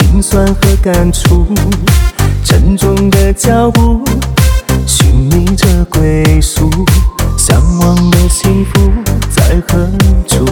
心酸和感触，沉重的脚步寻觅着归宿，向往的幸福在何处？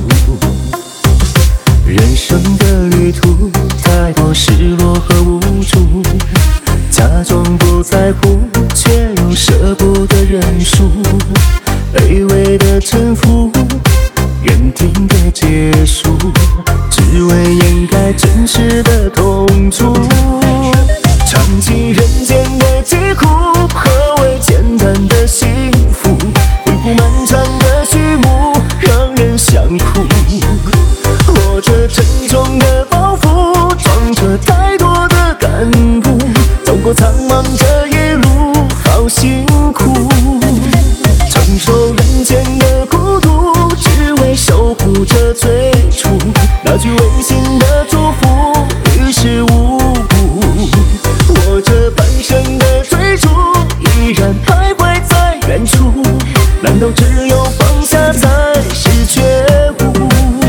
人生的旅途，太多失落和无助，假装不在乎，却又舍不得认输，卑微的臣服，原定的结束，只为掩盖真实的痛楚。尝尽人间的疾苦，何为简单的幸福？回顾漫长的序幕，让人想哭。握着沉重的包袱，装着太多的感悟，走过苍茫这一路，好辛苦。承受人间的孤独，只为守护着最初那句违心的祝福，于事无补。握着半生的追逐，依然徘徊在远处，难道只有放下才是觉悟？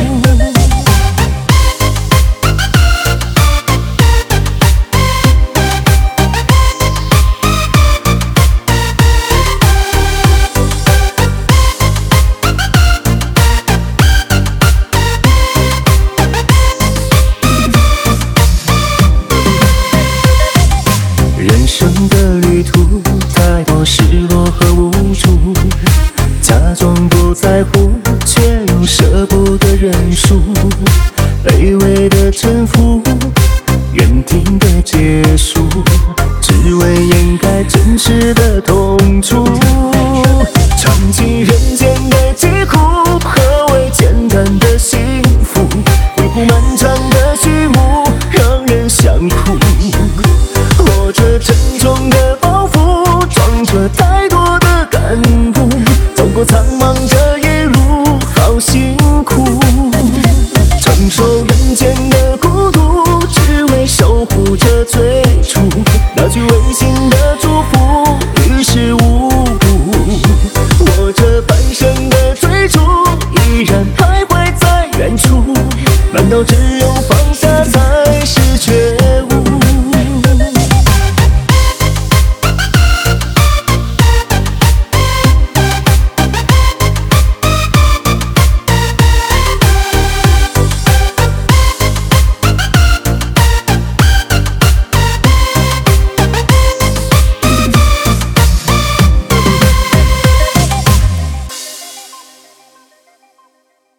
人生的旅途，太多失落和无助，假装不在乎，却又舍不得认输，卑微的臣服，原定的结束，只为掩盖真实的痛楚。尝尽人间的疾苦，何为简单的幸福？回顾漫长的序